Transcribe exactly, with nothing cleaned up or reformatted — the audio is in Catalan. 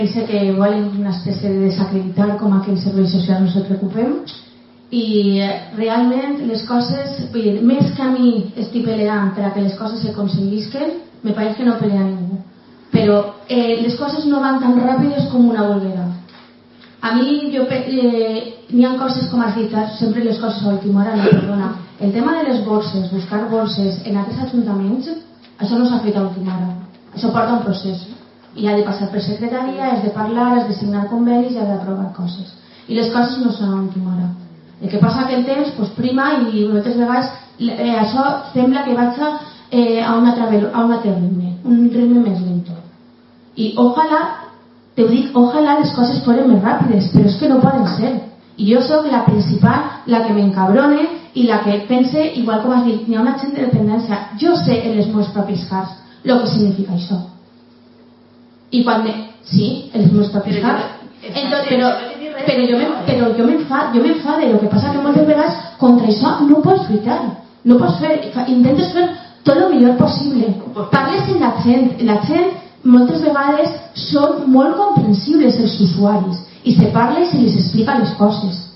Sé que volen una espècie de desacreditar com aquell servei social no se'n preocupem i realment les coses, vull dir, més que a mi estic peleant per a que les coses s'aconseguisquen, me pareix que no pelea ningú, però eh, les coses no van tan ràpides com una volguera. A mi jo, eh, n'hi ha coses, com has dit, sempre les coses a última hora, no, perdona. El tema de les borses, buscar borses en aquests ajuntaments, això no s'ha fet a última hora, això porta un procés. I ha de passar per secretaria, has de parlar, has de signar convenis i has d'aprovar coses. I les coses no són a última hora. El que passa que el temps pues, prima i moltes vegades eh, això sembla que vaig eh, a, un altre, a un altre ritme, un ritme més lento. I ojalà, te ho dic, ojalà les coses foren més ràpides, però és que no poden ser. I jo sóc la principal, la que m'encabrone i la que pense, igual com has dit, n'hi ha una gent de dependència. Jo sé en les meves propis cars el que significa això. I quan me... sí, els meus propis caps. Entonces, però, però jo, me, però jo m'enfado, jo m'enfado. El que passa que moltes vegades contra això no pots lluitar. No pots fer, intentes fer tot el millor possible. Parles amb la gent. La gent moltes vegades són molt comprensibles els usuaris i se parla i se les explica les coses.